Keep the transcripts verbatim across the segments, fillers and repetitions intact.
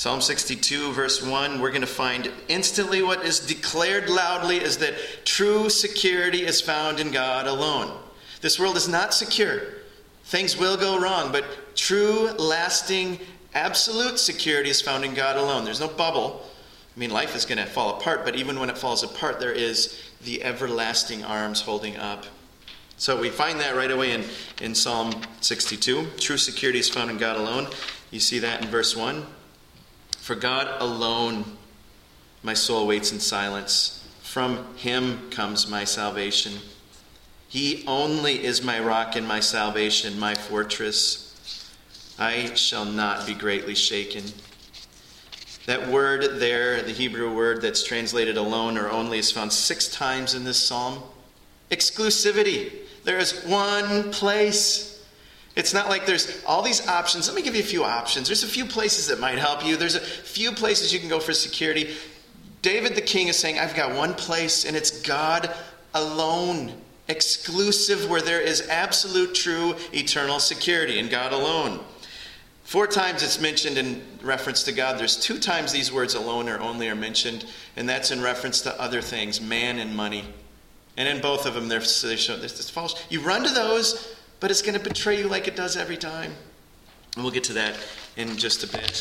Psalm sixty-two, verse one, we're going to find instantly what is declared loudly is that true security is found in God alone. This world is not secure. Things will go wrong, but true, lasting, absolute security is found in God alone. There's no bubble. I mean, life is going to fall apart, but even when it falls apart, there is the everlasting arms holding up. So we find that right away in, in Psalm sixty-two. True security is found in God alone. You see that in verse one. For God alone my soul waits in silence. From him comes my salvation. He only is my rock and my salvation, my fortress. I shall not be greatly shaken. That word there, the Hebrew word that's translated alone or only, is found six times in this psalm. Exclusivity. There is one place. It's not like there's all these options. Let me give you a few options. There's a few places that might help you. There's a few places you can go for security. David the king is saying, I've got one place, and it's God alone. Exclusive, where there is absolute, true, eternal security in God alone. Four times it's mentioned in reference to God. There's two times these words alone or only are mentioned, and that's in reference to other things, man and money. And in both of them, they show this false. You run to those, but it's going to betray you like it does every time. And we'll get to that in just a bit.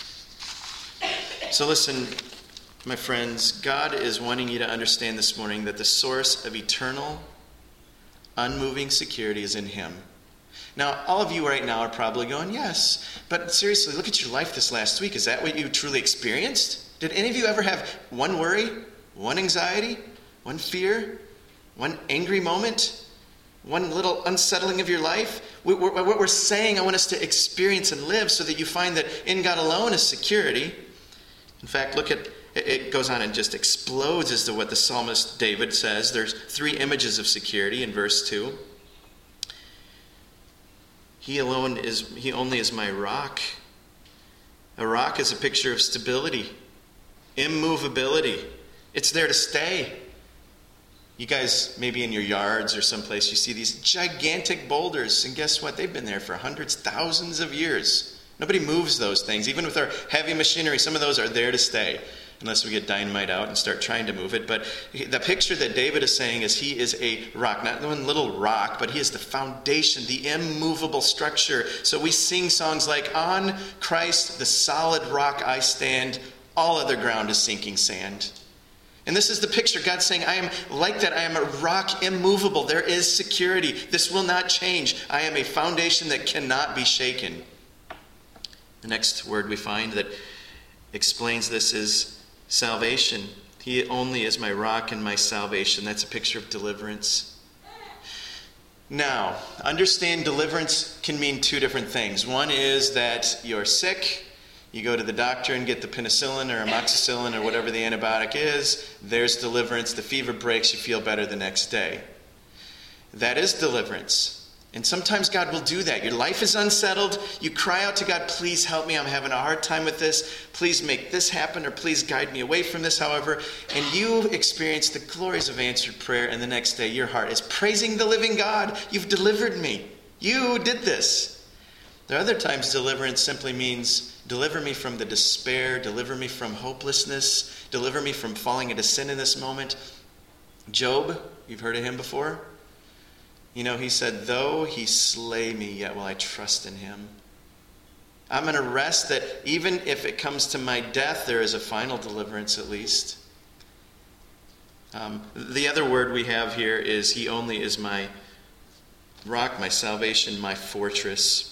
So listen, my friends, God is wanting you to understand this morning that the source of eternal, unmoving security is in him. Now, all of you right now are probably going, yes, but seriously, look at your life this last week. Is that what you truly experienced? Did any of you ever have one worry, one anxiety, one fear, one angry moment? One little unsettling of your life? What we're saying, I want us to experience and live so that you find that in God alone is security. In fact, look at, it goes on and just explodes as to what the psalmist David says. There's three images of security in verse two. He alone is, he only is my rock. A rock is a picture of stability, immovability. It's there to stay. You guys, maybe in your yards or someplace, you see these gigantic boulders. And guess what? They've been there for hundreds, thousands of years. Nobody moves those things. Even with our heavy machinery, some of those are there to stay. Unless we get dynamite out and start trying to move it. But the picture that David is saying is he is a rock. Not one little rock, but he is the foundation, the immovable structure. So we sing songs like, on Christ, the solid rock I stand. All other ground is sinking sand. And this is the picture. God's saying, I am like that. I am a rock immovable. There is security. This will not change. I am a foundation that cannot be shaken. The next word we find that explains this is salvation. He only is my rock and my salvation. That's a picture of deliverance. Now, understand deliverance can mean two different things. One is that you're sick. You go to the doctor and get the penicillin or amoxicillin or whatever the antibiotic is. There's deliverance. The fever breaks. You feel better the next day. That is deliverance. And sometimes God will do that. Your life is unsettled. You cry out to God, please help me. I'm having a hard time with this. Please make this happen, or please guide me away from this, however. And you experience the glories of answered prayer, and the next day your heart is praising the living God. You've delivered me. You did this. There are other times deliverance simply means deliver me from the despair, deliver me from hopelessness, deliver me from falling into sin in this moment. Job, you've heard of him before? You know, he said, though he slay me, yet will I trust in him. I'm going to rest that even if it comes to my death, there is a final deliverance at least. Um, the other word we have here is he only is my rock, my salvation, my fortress.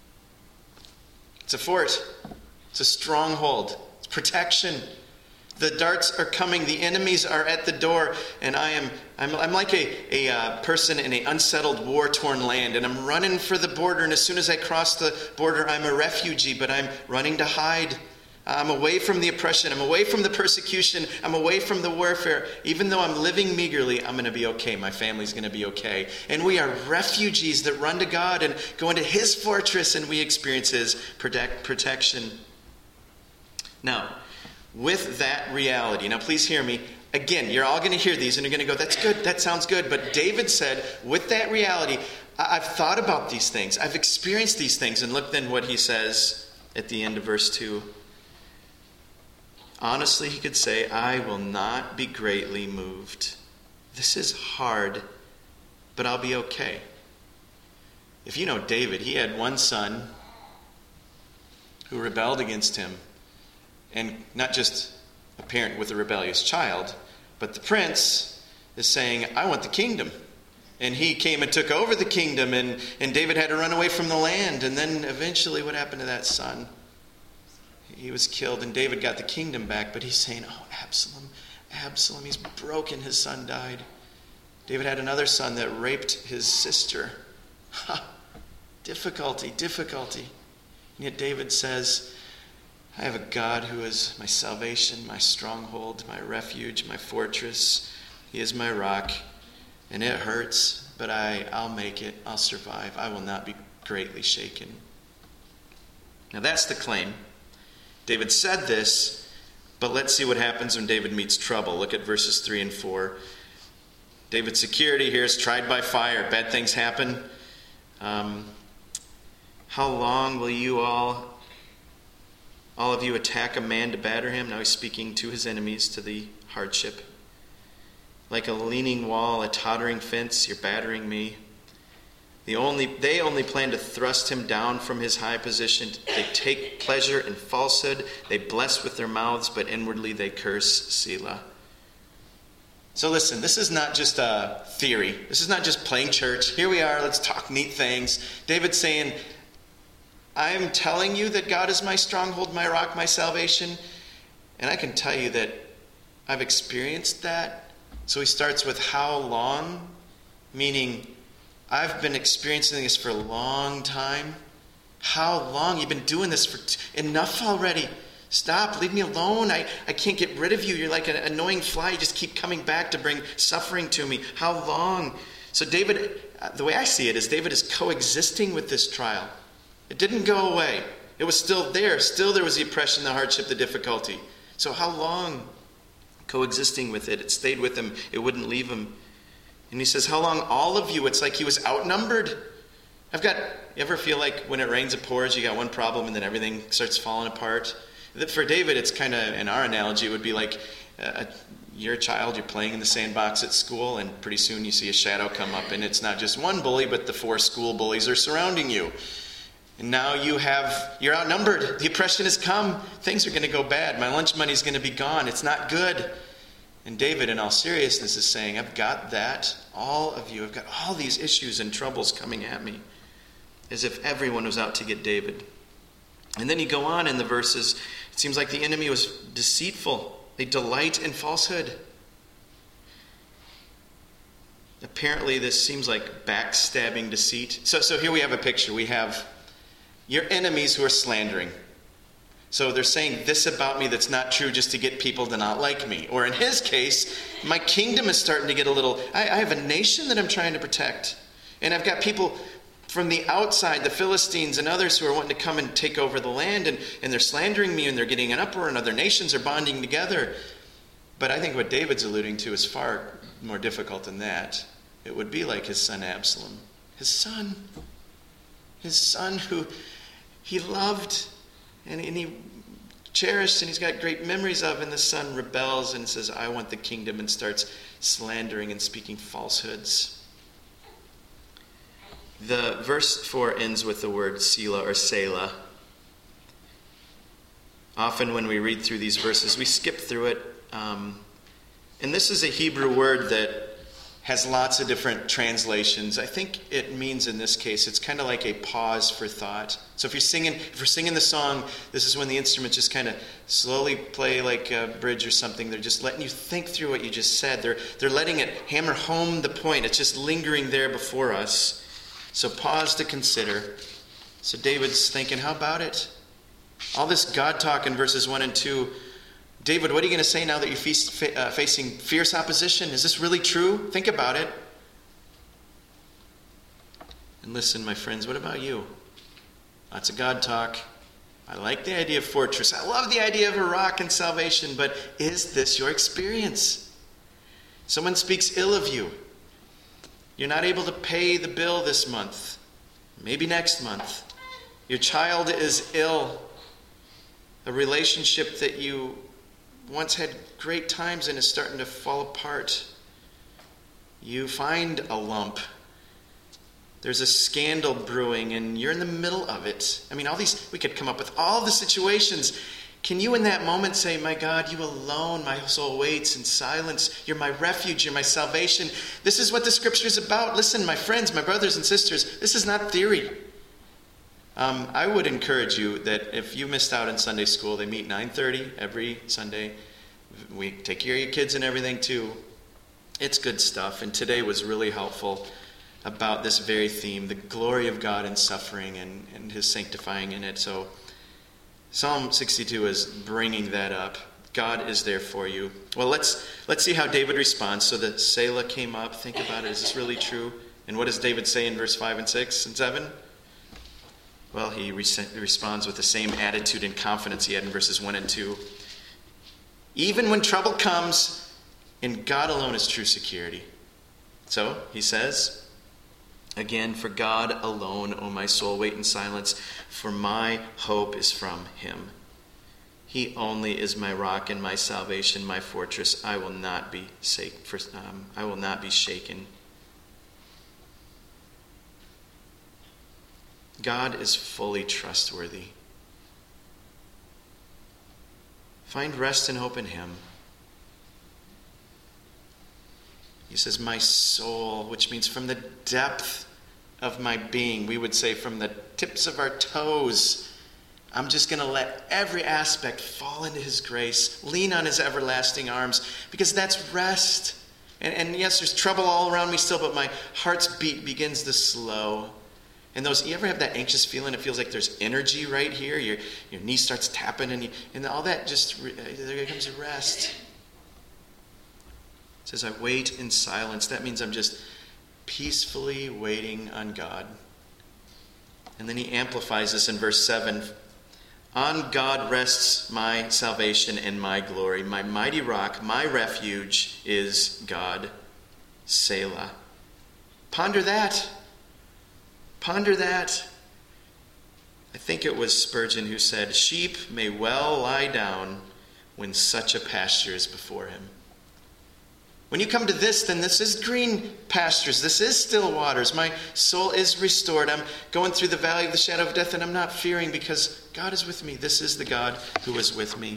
It's a fort. It's a stronghold. It's protection. The darts are coming. The enemies are at the door. And I am, I'm, I'm like a, a uh, person in an unsettled, war-torn land. And I'm running for the border. And as soon as I cross the border, I'm a refugee. But I'm running to hide. I'm away from the oppression. I'm away from the persecution. I'm away from the warfare. Even though I'm living meagerly, I'm going to be okay. My family's going to be okay. And we are refugees that run to God and go into his fortress, and we experience his protect, protection. Now, with that reality, now please hear me. Again, you're all going to hear these and you're going to go, that's good, that sounds good. But David said, with that reality, I've thought about these things. I've experienced these things. And look then what he says at the end of verse two. honestly, he could say, I will not be greatly moved. This is hard, but I'll be okay. If you know David, he had one son who rebelled against him, and not just a parent with a rebellious child, but the prince is saying, I want the kingdom. And he came and took over the kingdom, and, and David had to run away from the land. And then eventually what happened to that son? He was killed, and David got the kingdom back. But he's saying, oh, Absalom, Absalom, he's broken. His son died. David had another son that raped his sister. Ha! Difficulty, difficulty. And yet David says, I have a God who is my salvation, my stronghold, my refuge, my fortress. He is my rock. And it hurts, but I, I'll make it. I'll survive. I will not be greatly shaken. Now that's the claim. David said this, but let's see what happens when David meets trouble. Look at verses three and four. David's security here is tried by fire. Bad things happen. Um, how long will you all, all of you attack a man to batter him? Now he's speaking to his enemies, to the hardship. Like a leaning wall, a tottering fence, you're battering me. The only, they only plan to thrust him down from his high position. They take pleasure in falsehood. They bless with their mouths, but inwardly they curse. Selah. So listen, this is not just a theory. This is not just playing church. Here we are, let's talk neat things. David's saying, I'm telling you that God is my stronghold, my rock, my salvation. And I can tell you that I've experienced that. So he starts with how long, meaning I've been experiencing this for a long time. How long? You've been doing this for t- enough already. Stop, leave me alone. I, I can't get rid of you. You're like an annoying fly. You just keep coming back to bring suffering to me. How long? So David, the way I see it is David is coexisting with this trial. It didn't go away. It was still there. Still there was the oppression, the hardship, the difficulty. So how long? Coexisting with it. It stayed with him. It wouldn't leave him. And he says, how long? All of you. It's like he was outnumbered. I've got, you ever feel like when it rains, it pours, you got one problem and then everything starts falling apart? For David, it's kind of, in our analogy, it would be like uh, you're a child, you're playing in the sandbox at school, and pretty soon you see a shadow come up, and it's not just one bully, but the four school bullies are surrounding you. And now you have, you're outnumbered. The oppression has come. Things are going to go bad. My lunch money's going to be gone. It's not good. And David, in all seriousness, is saying, I've got that. All of you have got all these issues and troubles coming at me. As if everyone was out to get David. And then you go on in the verses. It seems like the enemy was deceitful. They delight in falsehood. Apparently this seems like backstabbing deceit. So, so here we have a picture. We have your enemies who are slandering. So they're saying this about me that's not true just to get people to not like me. Or in his case, my kingdom is starting to get a little... I, I have a nation that I'm trying to protect. And I've got people from the outside, the Philistines and others who are wanting to come and take over the land. And, and they're slandering me and they're getting an uproar and other nations are bonding together. But I think what David's alluding to is far more difficult than that. It would be like his son Absalom. His son. His son who he loved and, and he cherished and he's got great memories of. And the son rebels and says, I want the kingdom, and starts slandering and speaking falsehoods. The verse four ends with the word Selah or Selah. Often when we read through these verses, we skip through it. Um, and this is a Hebrew word that has lots of different translations. I think it means in this case, it's kind of like a pause for thought. So if you're singing, if we're singing the song, this is when the instruments just kind of slowly play like a bridge or something. They're just letting you think through what you just said. They're, they're letting it hammer home the point. It's just lingering there before us. So pause to consider. So David's thinking, how about it? All this God talk in verses one and two. David, what are you going to say now that you're feast, uh, facing fierce opposition? Is this really true? Think about it. And listen, my friends, what about you? Lots of God talk. I like the idea of fortress. I love the idea of a rock and salvation, but is this your experience? Someone speaks ill of you. You're not able to pay the bill this month. Maybe next month. Your child is ill. A relationship that you once had great times and is starting to fall apart. You find a lump. There's a scandal brewing and you're in the middle of it. I mean, all these, we could come up with all the situations. Can you in that moment say, my God, you alone, my soul waits in silence. You're my refuge, you're my salvation. This is what the scripture is about. Listen, my friends, my brothers and sisters, this is not theory. Um, I would encourage you that if you missed out in Sunday school, they meet nine thirty every Sunday. We take care of your kids and everything too. It's good stuff. And today was really helpful about this very theme, the glory of God in suffering and, and his sanctifying in it. So Psalm sixty-two is bringing that up. God is there for you. Well, let's let's see how David responds. So the Selah came up. Think about it. Is this really true? And what does David say in verse five and six and seven? Well, he re- responds with the same attitude and confidence he had in verses one and two. Even when trouble comes, in God alone is true security. So, he says, again, for God alone, O my soul, wait in silence, for my hope is from him. He only is my rock and my salvation, my fortress. I will not be sa- for, um, I will not be shaken. God is fully trustworthy. Find rest and hope in him. He says, my soul, which means from the depth of my being, we would say from the tips of our toes, I'm just going to let every aspect fall into his grace, lean on his everlasting arms, because that's rest. And, and yes, there's trouble all around me still, but my heart's beat begins to slow. And those, you ever have that anxious feeling? It feels like there's energy right here. Your your knee starts tapping, and you, and all that just there comes a rest. It says, "I wait in silence." That means I'm just peacefully waiting on God. And then he amplifies this in verse seven. On God rests my salvation and my glory. My mighty rock, my refuge is God. Selah. Ponder that. Ponder that. I think it was Spurgeon who said, sheep may well lie down when such a pasture is before him. When you come to this, then this is green pastures. This is still waters. My soul is restored. I'm going through the valley of the shadow of death, and I'm not fearing because God is with me. This is the God who is with me.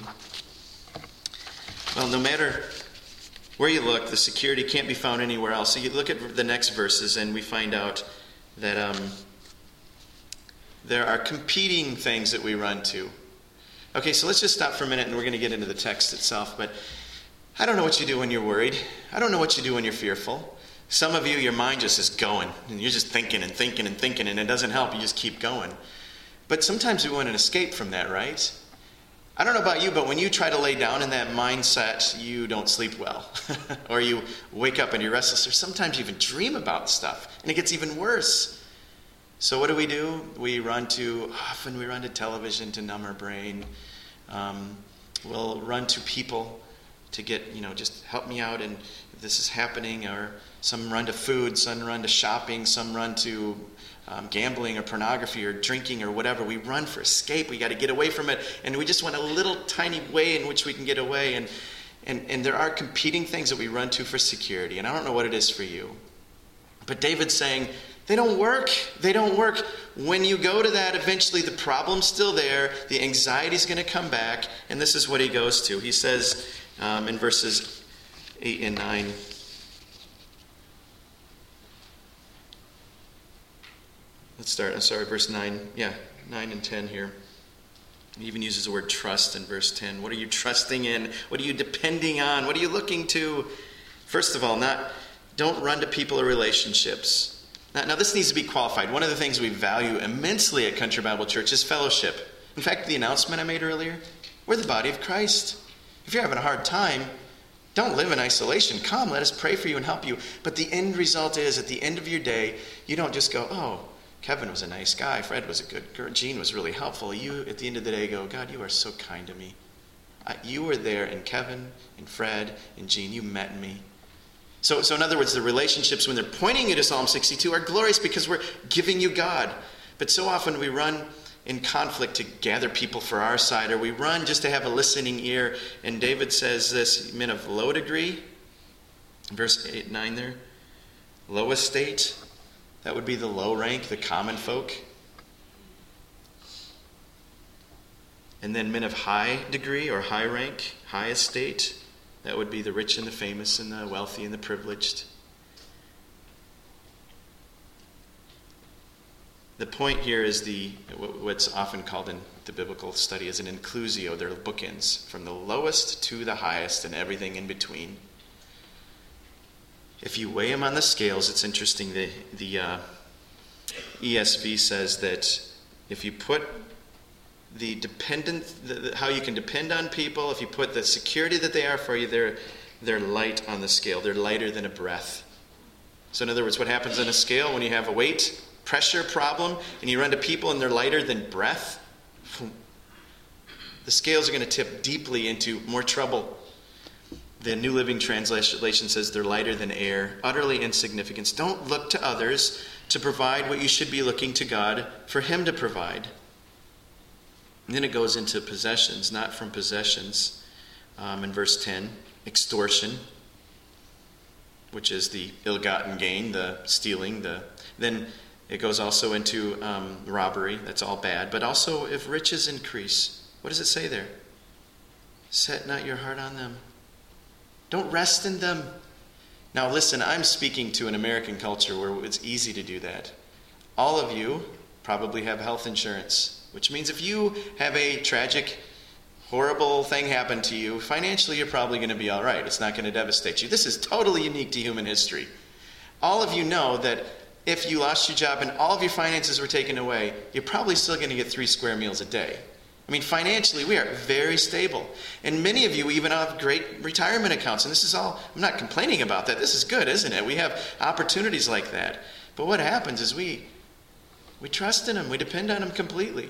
Well, no matter where you look, the security can't be found anywhere else. So you look at the next verses, and we find out that um, there are competing things that we run to. Okay, so let's just stop for a minute, and we're going to get into the text itself. But I don't know what you do when you're worried. I don't know what you do when you're fearful. Some of you, your mind just is going, and you're just thinking and thinking and thinking, and it doesn't help. You just keep going. But sometimes we want an escape from that, right? I don't know about you, but when you try to lay down in that mindset, you don't sleep well. Or you wake up and you're restless, or sometimes you even dream about stuff, and it gets even worse. So what do we do? We run to, often we run to television to numb our brain. Um, we'll run to people to get, you know, just help me out and this is happening. Or some run to food, some run to shopping, some run to um, gambling or pornography or drinking or whatever. We run for escape. We got to get away from it. And we just want a little tiny way in which we can get away. And, and, and there are competing things that we run to for security. And I don't know what it is for you. But David's saying, they don't work. They don't work. When you go to that, eventually the problem's still there. The anxiety's going to come back. And this is what he goes to. He says um, in verses eight and nine, let's start, I'm sorry, verse nine. Yeah, nine and ten here. He even uses the word trust in verse ten. What are you trusting in? What are you depending on? What are you looking to? First of all, not don't run to people or relationships. Now, now, this needs to be qualified. One of the things we value immensely at Country Bible Church is fellowship. In fact, the announcement I made earlier, we're the body of Christ. If you're having a hard time, don't live in isolation. Come, let us pray for you and help you. But the end result is, at the end of your day, you don't just go, oh, Kevin was a nice guy, Fred was a good girl, Jean was really helpful. You, at the end of the day, go, God, you are so kind to me. I, you were there in Kevin, and Fred, and Jean. You met me. So, so in other words, the relationships, when they're pointing you to Psalm sixty-two, are glorious because we're giving you God. But so often we run in conflict to gather people for our side, or we run just to have a listening ear. And David says this, men of low degree, verse eight, nine there, low estate, that would be the low rank, the common folk. And then men of high degree or high rank, high estate, that would be the rich and the famous and the wealthy and the privileged. The point here is the what's often called in the biblical study as an inclusio. They're bookends from the lowest to the highest and everything in between. If you weigh them on the scales, it's interesting. The, the uh, E S V says that if you put the dependent, the, the, how you can depend on people, if you put the security that they are for you, they're, they're light on the scale. They're lighter than a breath. So in other words, what happens on a scale when you have a weight pressure problem and you run to people and they're lighter than breath? The scales are going to tip deeply into more trouble. The New Living Translation says they're lighter than air, utterly insignificant. Don't look to others to provide what you should be looking to God for Him to provide. And then it goes into possessions, not from possessions. Um, in verse ten, extortion, which is the ill-gotten gain, the stealing. The Then it goes also into um, robbery. That's all bad. But also if riches increase. What does it say there? Set not your heart on them. Don't rest in them. Now listen, I'm speaking to an American culture where it's easy to do that. All of you probably have health insurance, which means if you have a tragic, horrible thing happen to you, financially you're probably going to be all right. It's not going to devastate you. This is totally unique to human history. All of you know that if you lost your job and all of your finances were taken away, you're probably still going to get three square meals a day. I mean, financially, we are very stable. And many of you even have great retirement accounts. And this is all, I'm not complaining about that. This is good, isn't it? We have opportunities like that. But what happens is we we trust in Him. We depend on Him completely.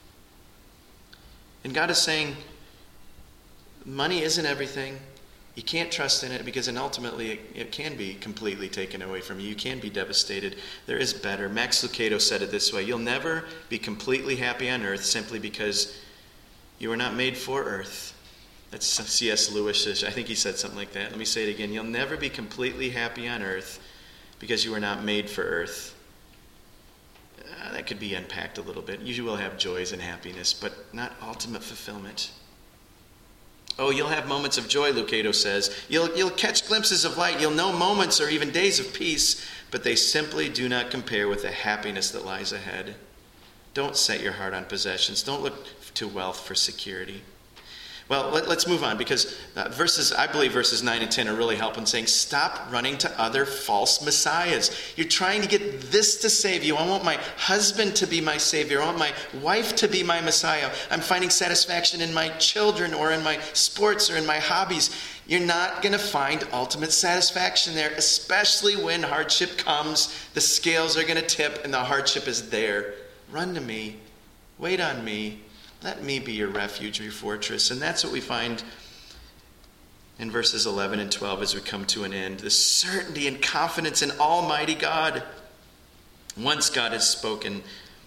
And God is saying, money isn't everything. You can't trust in it because then ultimately it, it can be completely taken away from you. You can be devastated. There is better. Max Lucado said it this way: you'll never be completely happy on earth simply because you were not made for earth. That's C S Lewis. I think he said something like that. Let me say it again. You'll never be completely happy on earth because you were not made for earth. Uh, that could be unpacked a little bit. You will have joys and happiness, but not ultimate fulfillment. Oh, you'll have moments of joy, Lucado says. You'll, you'll catch glimpses of light. You'll know moments or even days of peace, but they simply do not compare with the happiness that lies ahead. Don't set your heart on possessions. Don't look to wealth for security. Well, let, let's move on because uh, verses, I believe verses nine and ten are really helping, saying stop running to other false messiahs. You're trying to get this to save you. I want my husband to be my savior. I want my wife to be my messiah. I'm finding satisfaction in my children or in my sports or in my hobbies. You're not going to find ultimate satisfaction there, especially when hardship comes. The scales are going to tip and the hardship is there. Run to me. Wait on me. Let me be your refuge, your fortress. And that's what we find in verses eleven and twelve as we come to an end. The certainty and confidence in Almighty God. Once God has spoken.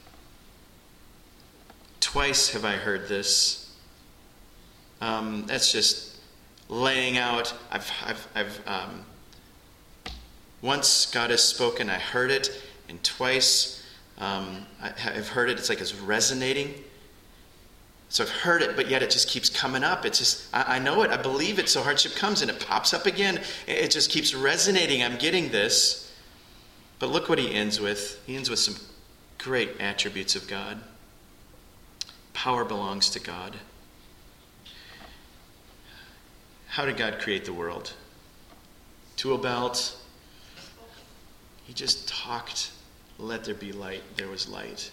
Twice have I heard this. Um, that's just laying out. I've, I've, I've. Um, once God has spoken, I heard it, and twice um, I, I've heard it. It's like it's resonating. So I've heard it, but yet it just keeps coming up. It's just, I, I know it, I believe it, so hardship comes and it pops up again. It, it just keeps resonating. I'm getting this. But look what he ends with. He ends with some great attributes of God. Power belongs to God. How did God create the world? Tool belt. He just talked. Let there be light. There was light.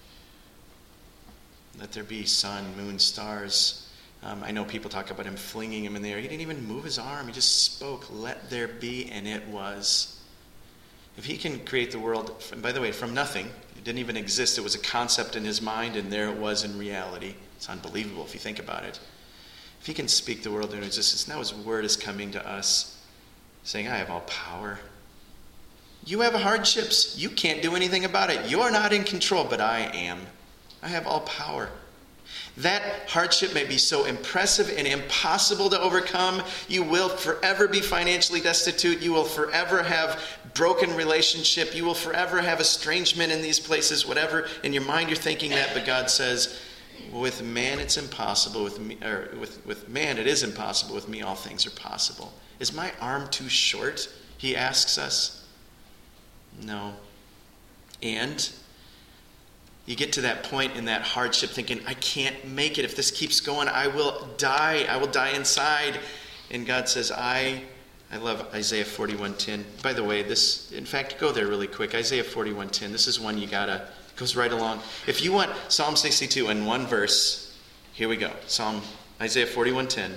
Let there be sun, moon, stars. Um, I know people talk about him flinging him in the air. He didn't even move his arm. He just spoke, let there be, and it was. If he can create the world, from, by the way, from nothing, it didn't even exist. It was a concept in his mind, and there it was in reality. It's unbelievable if you think about it. If he can speak the world into existence, now his word is coming to us, saying, I have all power. You have hardships. You can't do anything about it. You're not in control, but I am. I have all power. That hardship may be so impressive and impossible to overcome. You will forever be financially destitute. You will forever have broken relationship. You will forever have estrangement in these places, whatever. In your mind you're thinking that, but God says, with man it's impossible. With me, or with, with man it is impossible. With me all things are possible. Is my arm too short? He asks us. No. And you get to that point in that hardship thinking, I can't make it. If this keeps going, I will die. I will die inside. And God says, I I love Isaiah forty-one ten. By the way, this, in fact, go there really quick. Isaiah forty-one ten. This is one you gotta, it goes right along. If you want Psalm sixty-two in one verse, here we go. Psalm Isaiah forty-one ten.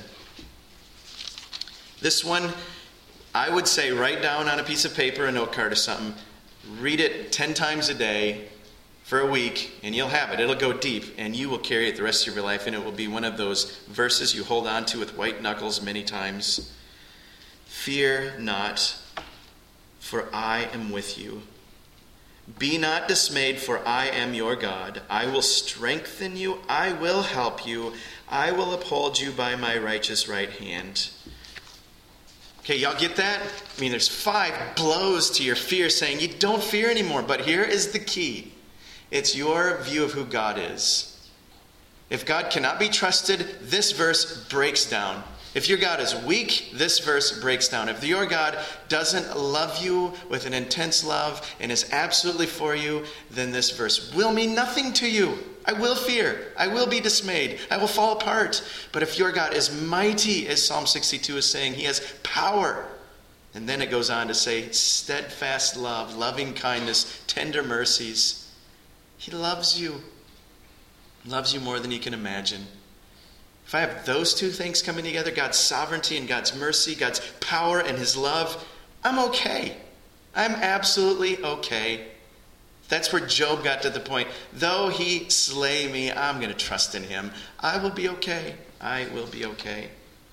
This one, I would say write down on a piece of paper, a note card or something. Read it ten times a day for a week, and you'll have it. It'll go deep, and you will carry it the rest of your life, and it will be one of those verses you hold on to with white knuckles many times. Fear not, for I am with you. Be not dismayed, for I am your God. I will strengthen you. I will help you. I will uphold you by my righteous right hand. Okay, y'all get that? I mean, there's five blows to your fear saying you don't fear anymore, but here is the key. It's your view of who God is. If God cannot be trusted, this verse breaks down. If your God is weak, this verse breaks down. If your God doesn't love you with an intense love and is absolutely for you, then this verse will mean nothing to you. I will fear. I will be dismayed. I will fall apart. But if your God is mighty, as Psalm sixty-two is saying, he has power. And then it goes on to say, steadfast love, loving kindness, tender mercies. He loves you. Loves you more than you can imagine. If I have those two things coming together, God's sovereignty and God's mercy, God's power and his love, I'm okay. I'm absolutely okay. That's where Job got to the point. Though he slay me, I'm going to trust in him. I will be okay. I will be okay.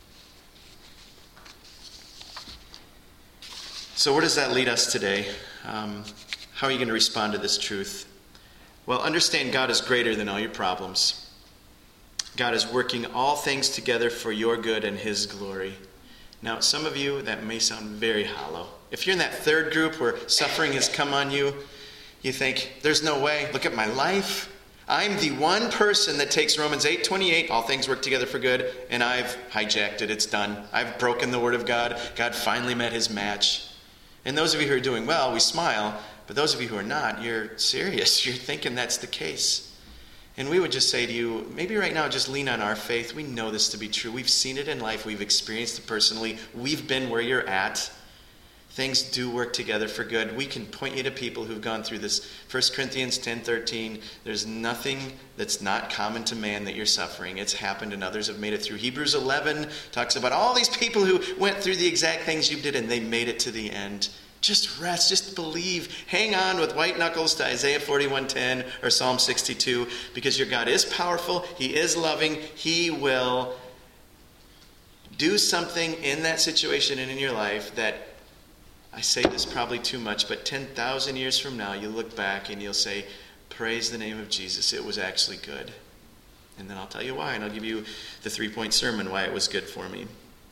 So where does that lead us today? Um, how are you going to respond to this truth? Well, understand God is greater than all your problems. God is working all things together for your good and his glory. Now, some of you, that may sound very hollow. If you're in that third group where suffering has come on you, you think, there's no way. Look at my life. I'm the one person that takes Romans eight twenty-eight, all things work together for good, and I've hijacked it. It's done. I've broken the word of God. God finally met his match. And those of you who are doing well, we smile. But those of you who are not, you're serious. You're thinking that's the case. And we would just say to you, maybe right now just lean on our faith. We know this to be true. We've seen it in life. We've experienced it personally. We've been where you're at. Things do work together for good. We can point you to people who've gone through this. First Corinthians ten thirteen, there's nothing that's not common to man that you're suffering. It's happened and others have made it through. Hebrews eleven talks about all these people who went through the exact things you did and they made it to the end. Just rest, just believe. Hang on with white knuckles to Isaiah forty-one ten or Psalm sixty-two, because your God is powerful, he is loving, he will do something in that situation and in your life that, I say this probably too much, but ten thousand years from now, you'll look back and you'll say, praise the name of Jesus, it was actually good. And then I'll tell you why, and I'll give you the three-point sermon why it was good for me.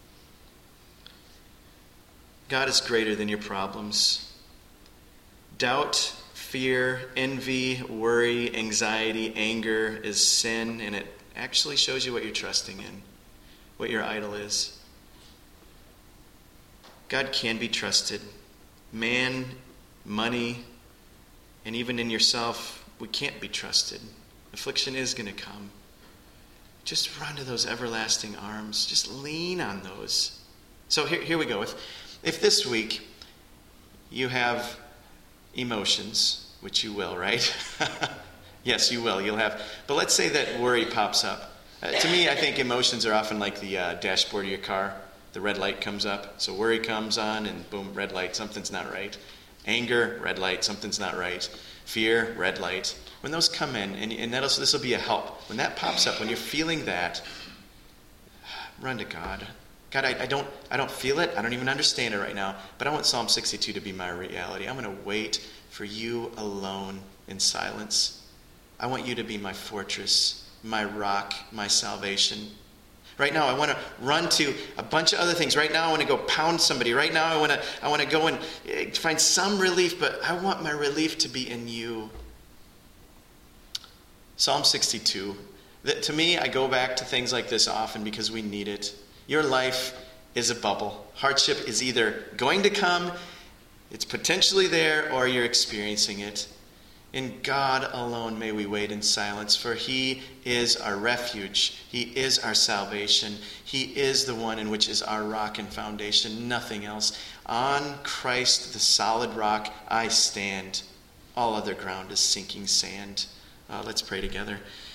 God is greater than your problems. Doubt, fear, envy, worry, anxiety, anger is sin, and it actually shows you what you're trusting in, what your idol is. God can be trusted. Man, money, and even in yourself, we can't be trusted. Affliction is going to come. Just run to those everlasting arms. Just lean on those. So here, here we go. If, if this week you have emotions, which you will, right? Yes, you will. You'll have. But let's say that worry pops up. Uh, to me, I think emotions are often like the uh, dashboard of your car. The red light comes up. So worry comes on and boom, red light, something's not right. Anger, red light, something's not right. Fear, red light. When those come in, and, and that'll, this will be a help. When that pops up, when you're feeling that, run to God. God, I, I don't I don't feel it. I don't even understand it right now. But I want Psalm sixty-two to be my reality. I'm going to wait for you alone in silence. I want you to be my fortress, my rock, my salvation. Right now, I want to run to a bunch of other things. Right now, I want to go pound somebody. Right now, I want to I want to go and find some relief, but I want my relief to be in you. Psalm sixty-two. That, to me, I go back to things like this often because we need it. Your life is a bubble. Hardship is either going to come, it's potentially there, or you're experiencing it. In God alone may we wait in silence, for he is our refuge. He is our salvation. He is the one in which is our rock and foundation, nothing else. On Christ, the solid rock, I stand. All other ground is sinking sand. Uh, let's pray together.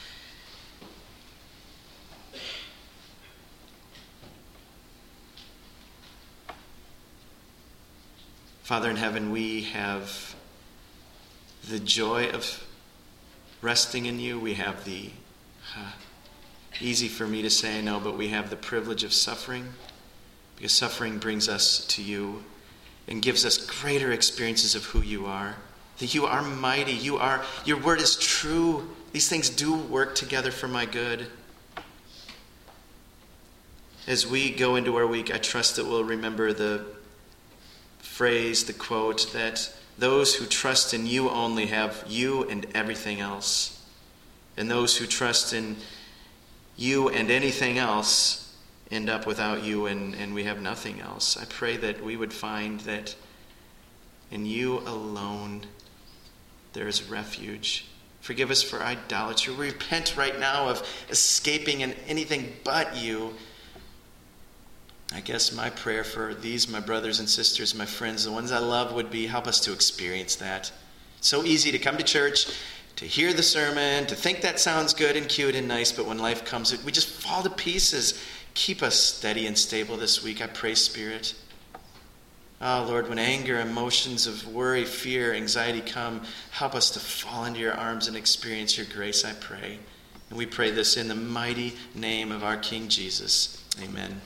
Father in heaven, we have the joy of resting in you. We have the, uh, easy for me to say, I know, but we have the privilege of suffering, because suffering brings us to you and gives us greater experiences of who you are. That you are mighty. You are, your word is true. These things do work together for my good. As we go into our week, I trust that we'll remember the phrase, the quote, that those who trust in you only have you and everything else. And those who trust in you and anything else end up without you and, and we have nothing else. I pray that we would find that in you alone there is refuge. Forgive us for idolatry. We repent right now of escaping in anything but you. I guess my prayer for these, my brothers and sisters, my friends, the ones I love, would be help us to experience that. It's so easy to come to church, to hear the sermon, to think that sounds good and cute and nice, but when life comes, we just fall to pieces. Keep us steady and stable this week, I pray, Spirit. Oh, Lord, when anger, emotions of worry, fear, anxiety come, help us to fall into your arms and experience your grace, I pray. And we pray this in the mighty name of our King Jesus. Amen.